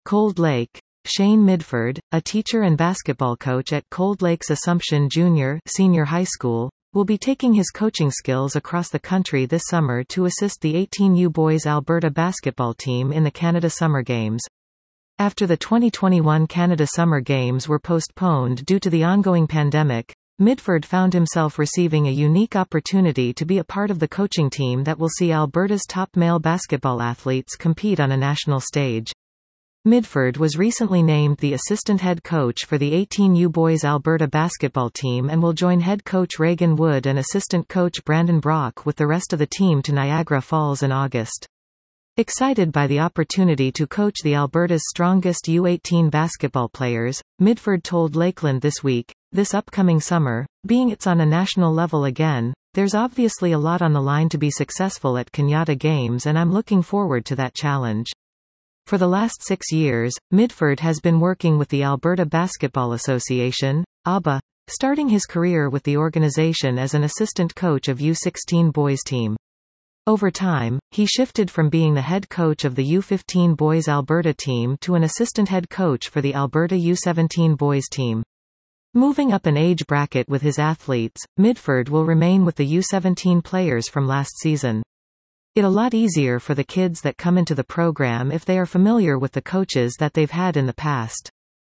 Cold Lake. Shane Midford, a teacher and basketball coach at Cold Lake's Assumption Junior Senior High School, will be taking his coaching skills across the country this summer to assist the 18U Boys Alberta basketball team in the Canada Summer Games. After the 2021 Canada Summer Games were postponed due to the ongoing pandemic, Midford found himself receiving a unique opportunity to be a part of the coaching team that will see Alberta's top male basketball athletes compete on a national stage. Midford was recently named the assistant head coach for the 18U Boys Alberta basketball team and will join head coach Reagan Wood and assistant coach Brandon Brock with the rest of the team to Niagara Falls in August. Excited by the opportunity to coach the Alberta's strongest U18 basketball players, Midford told Lakeland this week, "This upcoming summer, being it's on a national level again, there's obviously a lot on the line to be successful at Kenyatta Games and I'm looking forward to that challenge." For the last 6 years, Midford has been working with the Alberta Basketball Association, ABA, starting his career with the organization as an assistant coach of U16 boys team. Over time, he shifted from being the head coach of the U15 Boys Alberta team to an assistant head coach for the Alberta U17 boys team. Moving up an age bracket with his athletes, Midford will remain with the U17 players from last season. It's a lot easier for the kids that come into the program if they are familiar with the coaches that they've had in the past.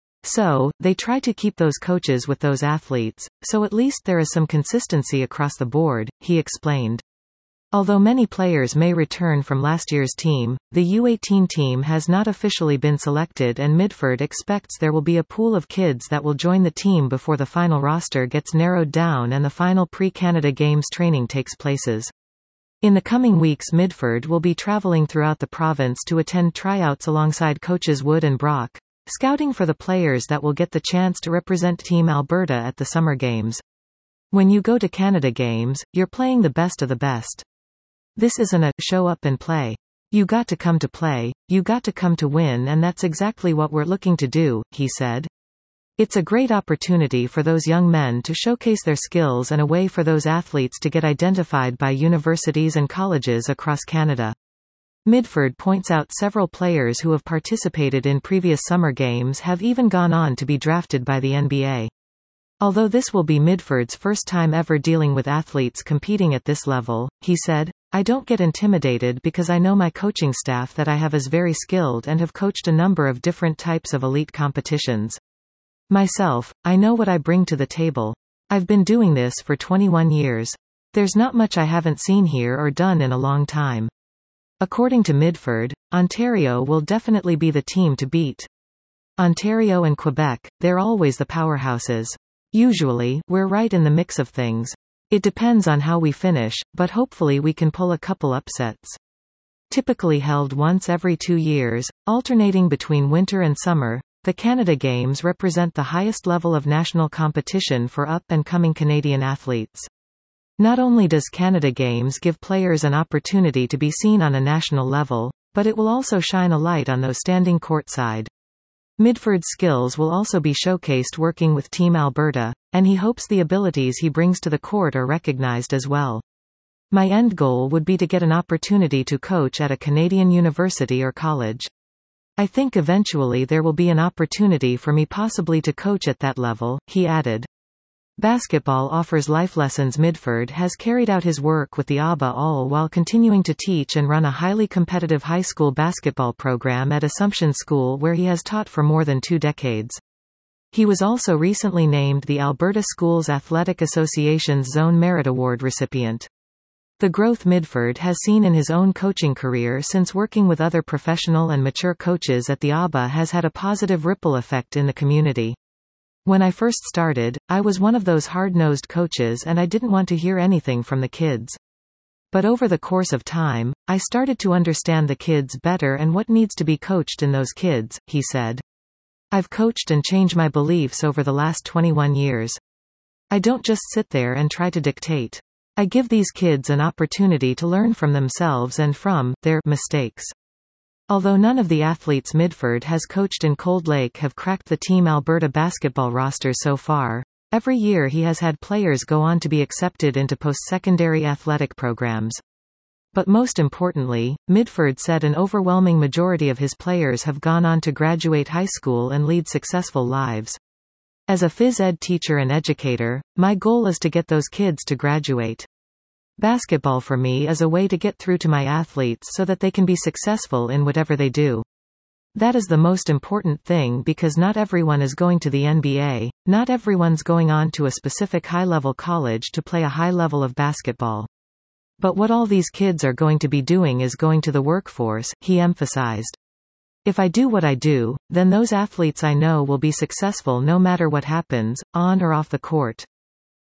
So, they try to keep those coaches with those athletes, so at least there is some consistency across the board, he explained. Although many players may return from last year's team, the U18 team has not officially been selected and Midford expects there will be a pool of kids that will join the team before the final roster gets narrowed down and the final pre-Canada Games training takes places. In the coming weeks Midford will be traveling throughout the province to attend tryouts alongside coaches Wood and Brock, scouting for the players that will get the chance to represent Team Alberta at the Summer Games. When you go to Canada Games, you're playing the best of the best. This isn't a show up and play. You got to come to play, you got to come to win, and that's exactly what we're looking to do, he said. It's a great opportunity for those young men to showcase their skills and a way for those athletes to get identified by universities and colleges across Canada. Midford points out several players who have participated in previous summer games have even gone on to be drafted by the NBA. Although this will be Midford's first time ever dealing with athletes competing at this level, he said, "I don't get intimidated because I know my coaching staff that I have is very skilled and have coached a number of different types of elite competitions. Myself, I know what I bring to the table. I've been doing this for 21 years. There's not much I haven't seen here or done in a long time." According to Midford, Ontario will definitely be the team to beat. Ontario and Quebec, they're always the powerhouses. Usually, we're right in the mix of things. It depends on how we finish, but hopefully we can pull a couple upsets. Typically held once every 2 years, alternating between winter and summer, the Canada Games represent the highest level of national competition for up-and-coming Canadian athletes. Not only does Canada Games give players an opportunity to be seen on a national level, but it will also shine a light on those standing courtside. Midford's skills will also be showcased working with Team Alberta, and he hopes the abilities he brings to the court are recognized as well. "My end goal would be to get an opportunity to coach at a Canadian university or college. I think eventually there will be an opportunity for me possibly to coach at that level," he added. Basketball offers life lessons. Midford has carried out his work with the ABA all while continuing to teach and run a highly competitive high school basketball program at Assumption School where he has taught for more than 2 decades. He was also recently named the Alberta Schools Athletic Association's Zone Merit Award recipient. The growth Midford has seen in his own coaching career since working with other professional and mature coaches at the ABA has had a positive ripple effect in the community. "When I first started, I was one of those hard-nosed coaches and I didn't want to hear anything from the kids. But over the course of time, I started to understand the kids better and what needs to be coached in those kids," he said. "I've coached and changed my beliefs over the last 21 years. I don't just sit there and try to dictate. I give these kids an opportunity to learn from themselves and from their mistakes." Although none of the athletes Midford has coached in Cold Lake have cracked the Team Alberta basketball roster so far, every year he has had players go on to be accepted into post-secondary athletic programs. But most importantly, Midford said an overwhelming majority of his players have gone on to graduate high school and lead successful lives. As a phys ed teacher and educator, my goal is to get those kids to graduate. Basketball for me is a way to get through to my athletes so that they can be successful in whatever they do. That is the most important thing because not everyone is going to the NBA, not everyone's going on to a specific high-level college to play a high level of basketball. But what all these kids are going to be doing is going to the workforce, he emphasized. If I do what I do, then those athletes I know will be successful no matter what happens, on or off the court.